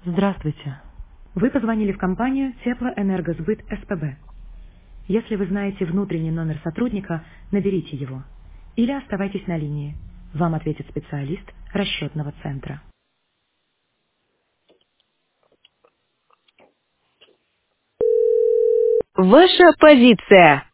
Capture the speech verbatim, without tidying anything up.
Здравствуйте. Вы позвонили в компанию Теплоэнергосбыт СПБ. Если вы знаете внутренний номер сотрудника, наберите его. Или оставайтесь на линии. Вам ответит специалист расчетного центра. Ваша позиция.